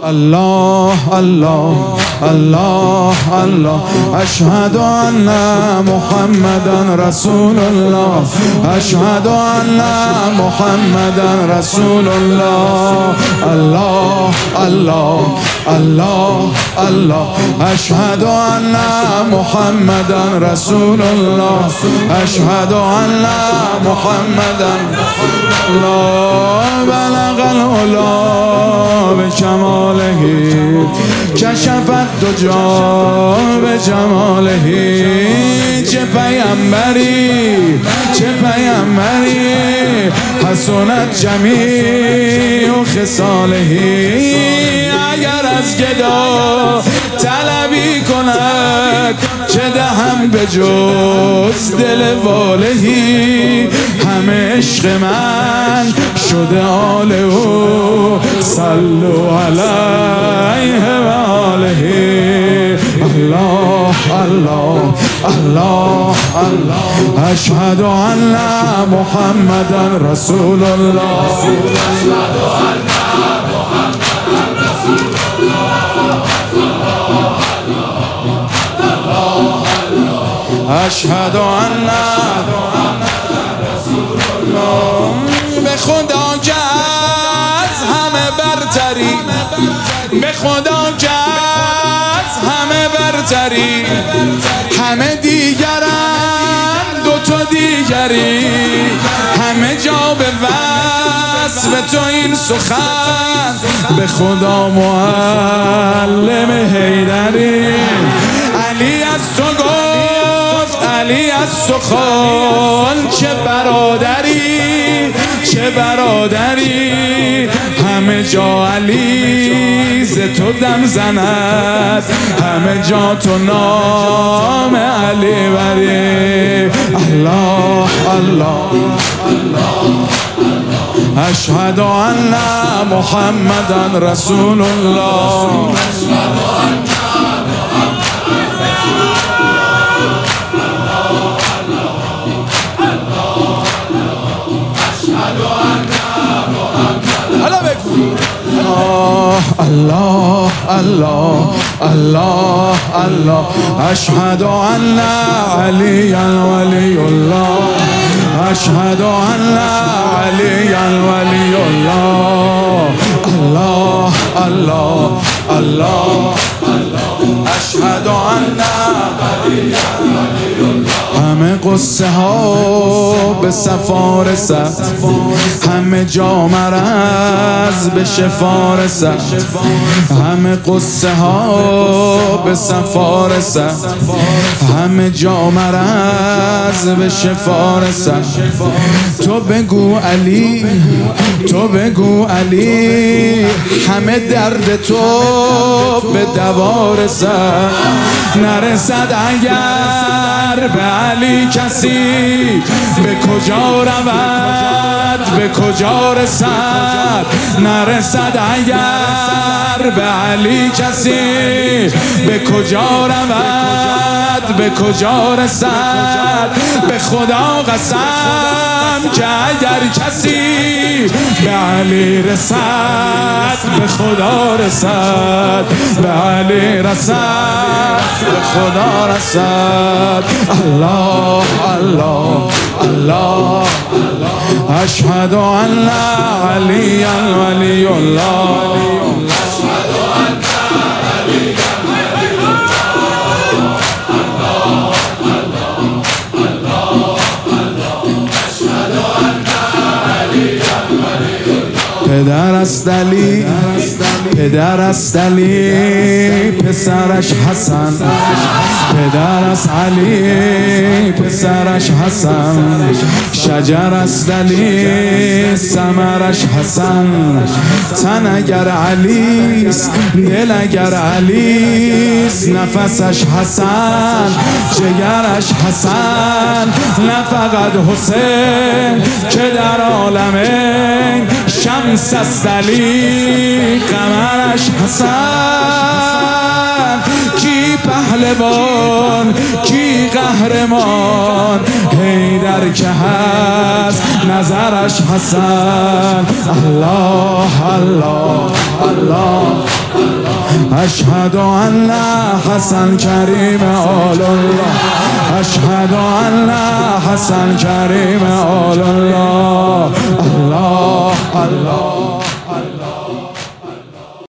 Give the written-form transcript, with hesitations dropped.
الله الله الله الله أشهد أن محمدا رسول الله أشهد أن محمدا رسول الله الله الله الله الله أشهد أن محمدا رسول الله أشهد أن محمدا الله بلغ العلا بكماله کشف الدجى بجماله چه پیامبری چه پیامبری حسنت جمیع خصاله اگر از گدا طلبی کند چه دهم به جز دل والهی همه عشق من شده آل او صلو علیه و آله الله الله الله الله اشهد ان محمدا رسول الله اشهد ان محمدا رسول الله اشهد ان رسول الله به خدا که از همه برتری به خدا که از همه برتری همه دیگرن دوتا دیگری همه جا به وصف تو این سخن به خدا معلم حیدری علی از تو گفت علی از تو خان چه برادری چه برادری همه جا علی ز تو دم زند همه جا تو نام علی بری الله الله اشهد ان محمدا رسول الله الله الله الله الله أشهد أن عليا ولي الله أشهد أن عليا ولي الله الله الله الله أشهد أن عليا ولي الله همه قصه ها به صفا رسد همه جا مرض به شفا رسد همه قصه ها به صفا رسد همه جا مرض به شفا رسد تو بگو علی تو بگو علی همه درد تو به دوا رسد نرسد اگر به علی کسی به کجا رود به کجا رسد نرسد اگر به علی کسی به کجا رود به کجا رسد به خدا قسم که اگر کسی به علی رسد به خدا رسد به علی رسد به خدا رسد الله الله الله اشهد ان علیا ولی الله اشهد ان علیا ولی پدر است علی پدر است علی پسرش حسن پدر است علی پسرش حسن شجر است علی ثمرش حسن تن اگر علیست دل اگر علیست نفسش حسن جگرش حسن نه فقط حسین که در عالم شمس است علی قمرش حسن کی پهلو پهلوان کی قهرمان حیدر که هست نظرش حسن الله الله الله اشهد ان حسن کریم آل الله اشهد ان حسن کریم آل الله الله الله